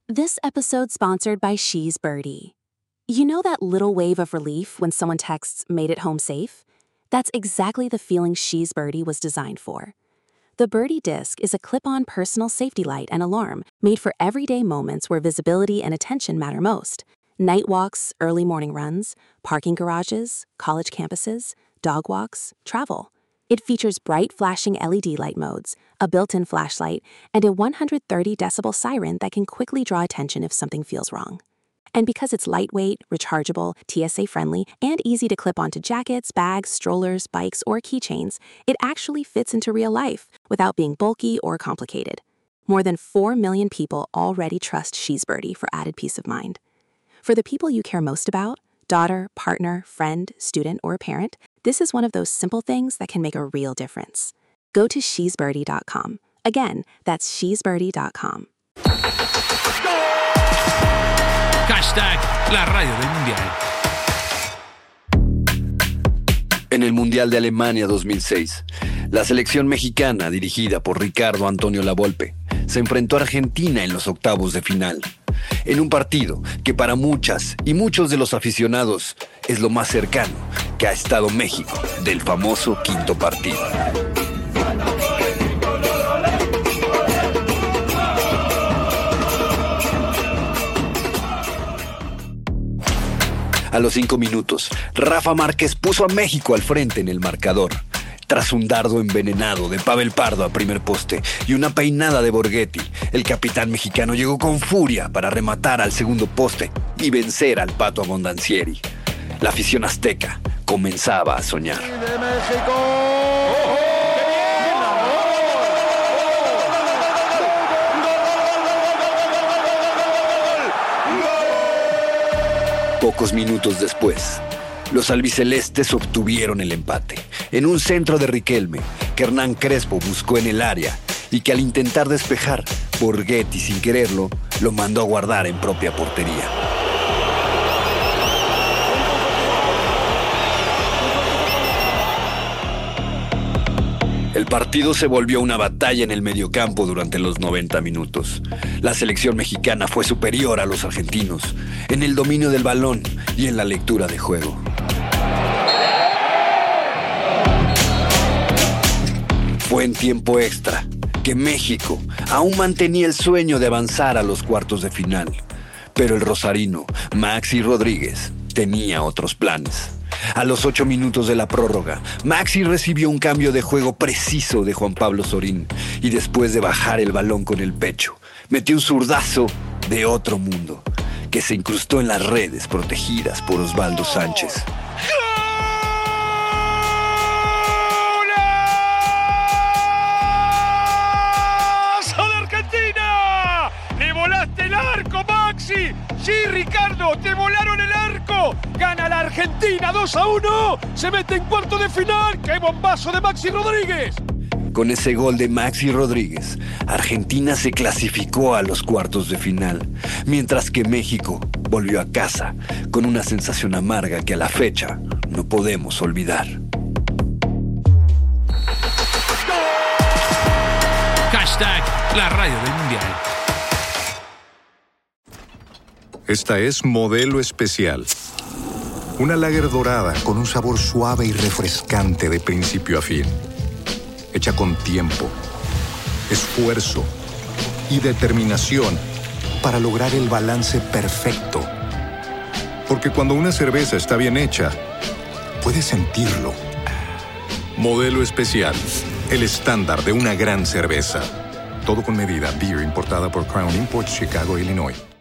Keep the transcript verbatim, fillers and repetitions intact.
This episode's sponsored by She's Birdie. You know that little wave of relief when someone texts, "Made it home safe"? That's exactly the feeling She's Birdie was designed for. The Birdie Disc is a clip-on personal safety light and alarm made for everyday moments where visibility and attention matter most. Night walks, early morning runs, parking garages, college campuses, dog walks, travel. It features bright flashing L E D light modes, a built-in flashlight, and a one hundred thirty decibel siren that can quickly draw attention if something feels wrong. And because it's lightweight, rechargeable, T S A-friendly, and easy to clip onto jackets, bags, strollers, bikes, or keychains, it actually fits into real life without being bulky or complicated. More than four million people already trust She's Birdie for added peace of mind. For the people you care most about, daughter, partner, friend, student, or parent, this is one of those simple things that can make a real difference. Go to she's birdie dot com. Again, that's she's birdie dot com. Hashtag la radio del Mundial. En el Mundial de Alemania dos mil seis, la selección mexicana, dirigida por Ricardo Antonio Lavolpe, se enfrentó a Argentina en los octavos de final, en un partido que para muchas y muchos de los aficionados es lo más cercano que ha estado México del famoso quinto partido. A los cinco minutos, Rafa Márquez puso a México al frente en el marcador, tras un dardo envenenado de Pavel Pardo a primer poste y una peinada de Borghetti. El capitán mexicano llegó con furia para rematar al segundo poste y vencer al Pato Abondancieri. La afición azteca comenzaba a soñar. ¡De México! Pocos minutos después, los albicelestes obtuvieron el empate en un centro de Riquelme que Hernán Crespo buscó en el área y que al intentar despejar, Borghetti sin quererlo lo mandó a guardar en propia portería. El partido se volvió una batalla en el mediocampo durante los noventa minutos. La selección mexicana fue superior a los argentinos en el dominio del balón y en la lectura de juego. Fue en tiempo extra que México aún mantenía el sueño de avanzar a los cuartos de final, pero el rosarino Maxi Rodríguez tenía otros planes. A los ocho minutos de la prórroga, Maxi recibió un cambio de juego preciso de Juan Pablo Sorín y después de bajar el balón con el pecho, metió un zurdazo de otro mundo que se incrustó en las redes protegidas por Osvaldo Sánchez. ¡Golazo de Argentina! ¡Le volaste el arco, Maxi! ¡Sí, Ricardo! ¡Te volaron el arco! ¡Gana la Argentina dos a uno! ¡Se mete en cuarto de final! ¡Qué bombazo de Maxi Rodríguez! Con ese gol de Maxi Rodríguez, Argentina se clasificó a los cuartos de final, mientras que México volvió a casa con una sensación amarga que a la fecha no podemos olvidar. Hashtag la radio del Mundial. Esta es Modelo Especial. Una lager dorada con un sabor suave y refrescante de principio a fin. Hecha con tiempo, esfuerzo y determinación para lograr el balance perfecto. Porque cuando una cerveza está bien hecha, puedes sentirlo. Modelo Especial, el estándar de una gran cerveza. Todo con medida. Beer importada por Crown Imports, Chicago, Illinois.